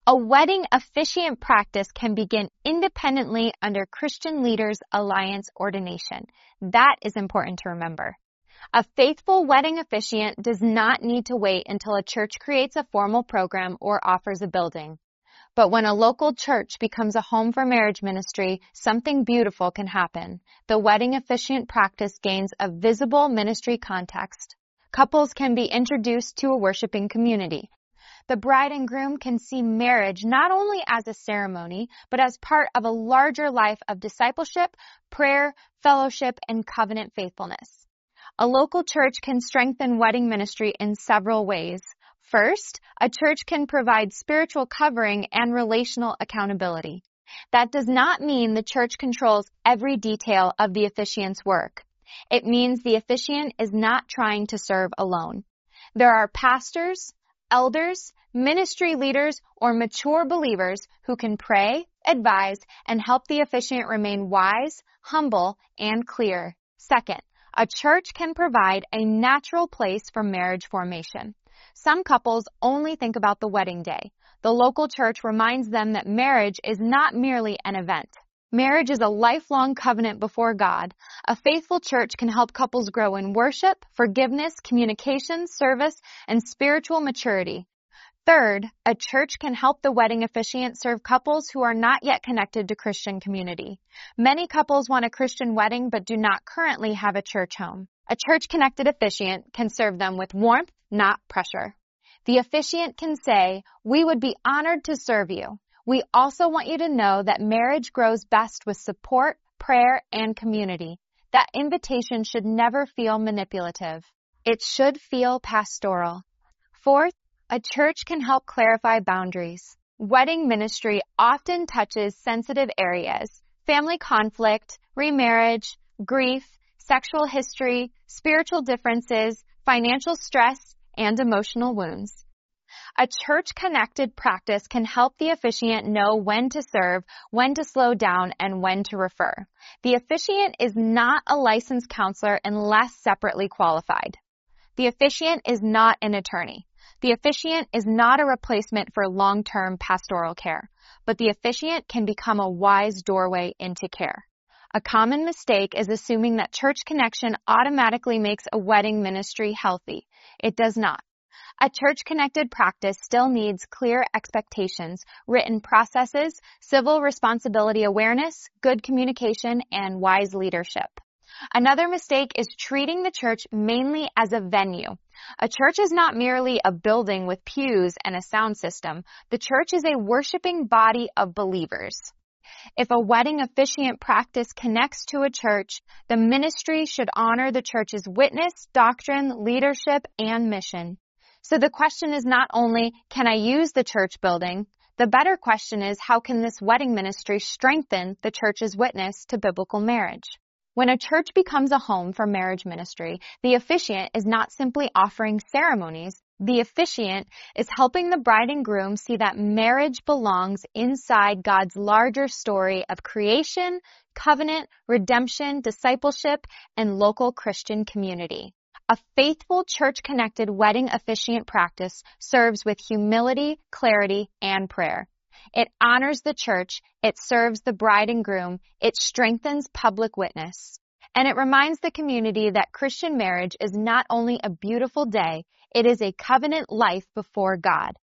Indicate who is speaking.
Speaker 1: A wedding officiant practice can begin independently under Christian Leaders Alliance ordination. That is important to remember. A faithful wedding officiant does not need to wait until a church creates a formal program or offers a building. But when a local church becomes a home for marriage ministry, something beautiful can happen. The wedding officiant practice gains a visible ministry context. Couples can be introduced to a worshiping community. The bride and groom can see marriage not only as a ceremony, but as part of a larger life of discipleship, prayer, fellowship, and covenant faithfulness. A local church can strengthen wedding ministry in several ways. First, a church can provide spiritual covering and relational accountability. That does not mean the church controls every detail of the officiant's work. It means the officiant is not trying to serve alone. There are pastors, elders, ministry leaders, or mature believers who can pray, advise, and help the officiant remain wise, humble, and clear. Second, a church can provide a natural place for marriage formation. Some couples only think about the wedding day. The local church reminds them that marriage is not merely an event. Marriage is a lifelong covenant before God. A faithful church can help couples grow in worship, forgiveness, communication, service, and spiritual maturity. Third, a church can help the wedding officiant serve couples who are not yet connected to Christian community. Many couples want a Christian wedding but do not currently have a church home. A church-connected officiant can serve them with warmth, not pressure. The officiant can say, "We would be honored to serve you. We also want you to know that marriage grows best with support, prayer, and community. That invitation should never feel manipulative. It should feel pastoral." Fourth, a church can help clarify boundaries. Wedding ministry often touches sensitive areas: family conflict, remarriage, grief, sexual history, spiritual differences, financial stress, and emotional wounds. A church-connected practice can help the officiant know when to serve, when to slow down, and when to refer. The officiant is not a licensed counselor unless separately qualified. The officiant is not an attorney. The officiant is not a replacement for long-term pastoral care, but the officiant can become a wise doorway into care. A common mistake is assuming that church connection automatically makes a wedding ministry healthy. It does not. A church-connected practice still needs clear expectations, written processes, civil responsibility awareness, good communication, and wise leadership. Another mistake is treating the church mainly as a venue. A church is not merely a building with pews and a sound system. The church is a worshiping body of believers. If a wedding officiant practice connects to a church, the ministry should honor the church's witness, doctrine, leadership, and mission. So the question is not only, can I use the church building? The better question is, how can this wedding ministry strengthen the church's witness to biblical marriage? When a church becomes a home for marriage ministry, the officiant is not simply offering ceremonies. The officiant is helping the bride and groom see that marriage belongs inside God's larger story of creation, covenant, redemption, discipleship, and local Christian community. A faithful church-connected wedding officiant practice serves with humility, clarity, and prayer. It honors the church, it serves the bride and groom, it strengthens public witness. And it reminds the community that Christian marriage is not only a beautiful day, it is a covenant life before God.